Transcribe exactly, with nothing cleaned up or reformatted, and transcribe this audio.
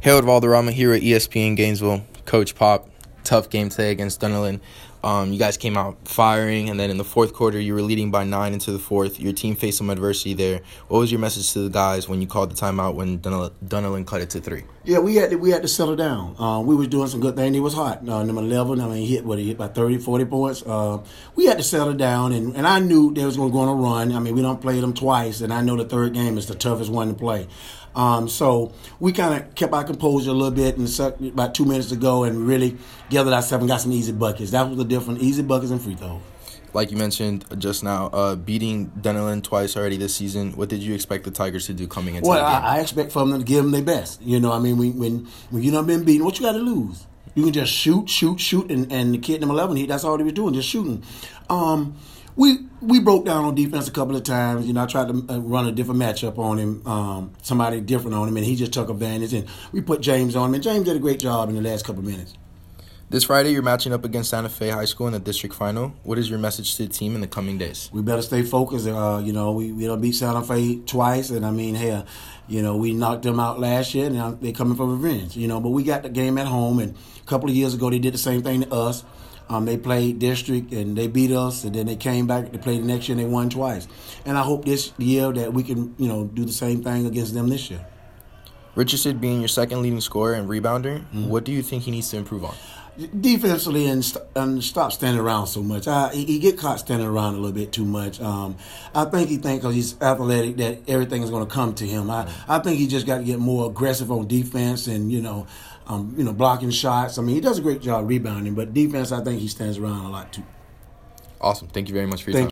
Harold Valderrama here at E S P N Gainesville. Coach Pop, tough game today against Dunderland. Um, you guys came out firing, and then in the fourth quarter, you were leading by nine into the fourth. Your team faced some adversity there. What was your message to the guys when you called the timeout when Dunderland, Dunderland cut it to three? Yeah, we had to, we had to settle down. Uh, we was doing some good things. It was hot. Uh, number eleven, I mean, he hit, what, he hit by thirty, forty points. Uh, we had to settle down, and, and I knew they was going to go on a run. I mean, we don't play them twice, and I know the third game is the toughest one to play. Um, so we kind of kept our composure a little bit and sucked about two minutes to go and really gathered ourselves and got some easy buckets. That was the difference, easy buckets and free throws. Like you mentioned just now, uh, beating Dunderland twice already this season, what did you expect the Tigers to do coming into well, the game? I, I expect from them to give them their best. You know, I mean, when when, when you done been beaten, what you got to lose? You can just shoot, shoot, shoot, and, and the kid number eleven, he, that's all he was doing, just shooting. Um, we we broke down on defense a couple of times. You know, I tried to run a different matchup on him, um, somebody different on him, and he just took advantage. And we put James on him, and James did a great job in the last couple of minutes. This Friday, you're matching up against Santa Fe High School in the district final. What is your message to the team in the coming days? We better stay focused. Uh, you know, we, we done beat Santa Fe twice, and I mean, hey, you know, we knocked them out last year, and now they're coming for revenge. You know, but we got the game at home, and a couple of years ago, they did the same thing to us. Um, they played district, and they beat us, and then they came back to play the next year, and they won twice. And I hope this year that we can, you know, do the same thing against them this year. Richardson being your second leading scorer and rebounder, mm-hmm. what do you think he needs to improve on? Defensively, and, st- and stop standing around so much. I, he, he get caught standing around a little bit too much. Um, I think he thinks because he's athletic that everything is going to come to him. I, I think he just got to get more aggressive on defense and, you know, um, you know, blocking shots. I mean, he does a great job rebounding, but defense, I think he stands around a lot too. Awesome. Thank you very much for your Thank time.